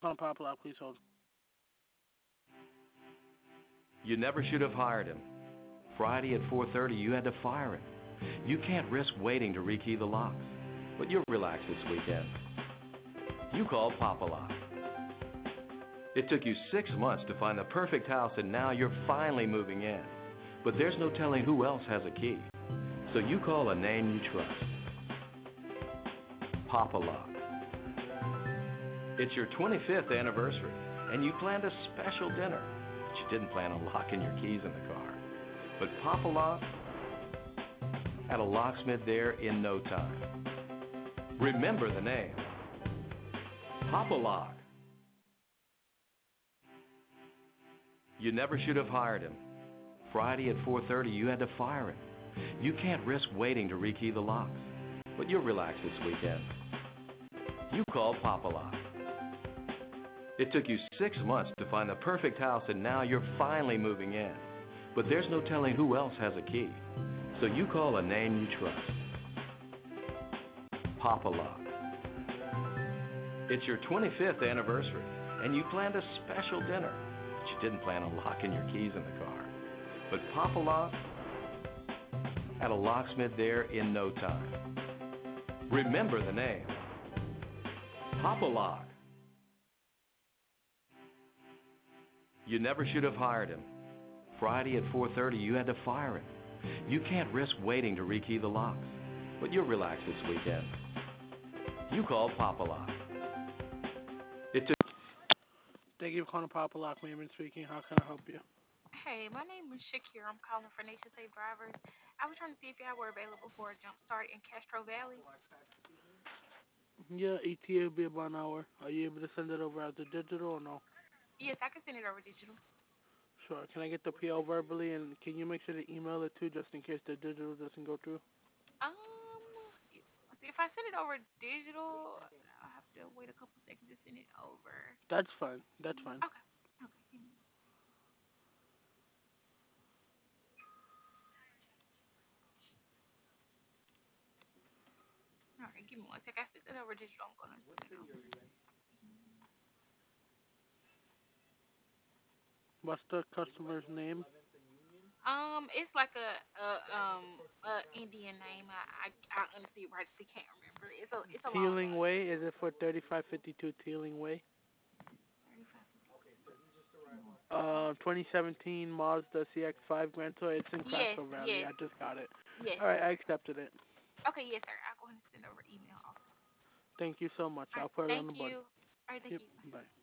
On Pop Lock, please hold. You never should have hired him. Friday at 4:30, you had to fire him. You can't risk waiting to rekey the locks. But you'll relax this weekend. You called Papa Lock. It took you 6 months to find the perfect house, and now you're finally moving in. But there's no telling who else has a key. So you call a name you trust. Papa Lock. It's your 25th anniversary, and you planned a special dinner, but you didn't plan on locking your keys in the car. But Papa Lock had a locksmith there in no time. Remember the name. Papa Lock. You never should have hired him. Friday at 4:30, you had to fire him. You can't risk waiting to rekey the locks. But you'll relax this weekend. You called Papa Lock. It took you 6 months to find the perfect house, and now you're finally moving in. But there's no telling who else has a key. So you call a name you trust. Papa Lock. It's your 25th anniversary, and you planned a special dinner, but you didn't plan on locking your keys in the car. But Papa Lock had a locksmith there in no time. Remember the name. Papa Lock. You never should have hired him. Friday at 4:30, you had to fire him. You can't risk waiting to rekey the locks. But you'll relax this weekend. You called Papa Lock. It took Thank you for calling Papa Lock. Maven speaking. How can I help you? Hey, my name is Shakira. I'm calling for Nation Safe Drivers. I was trying to see if y'all were available for a jump start in Castro Valley. Yeah, ETA will be about an hour. Are you able to send it over as a digital or no? Yes, I can send it over digital. Sure. Can I get the PO verbally, and can you make sure to email it too, just in case the digital doesn't go through? Um, if I send it over digital, I'll have to wait a couple seconds to send it over. That's fine. That's fine. Okay. Okay. All right. Give me one sec. I sent it over digital. I'm gonna send it over. What's the customer's name? It's like a Indian name. I honestly rightfully can't remember. It's a long Teeling name. Way. Is it for 3552 Teeling Way? 35. 2017 Mazda CX-5 Grand Tour. It's in Yes, Castro Valley. yes, I just got it. yes. All right, I accepted it. Okay, yes, sir. I'll go ahead and send over email also. Thank you so much. All I'll right, put it on thank the board. you. All right, thank Yep. you. Bye.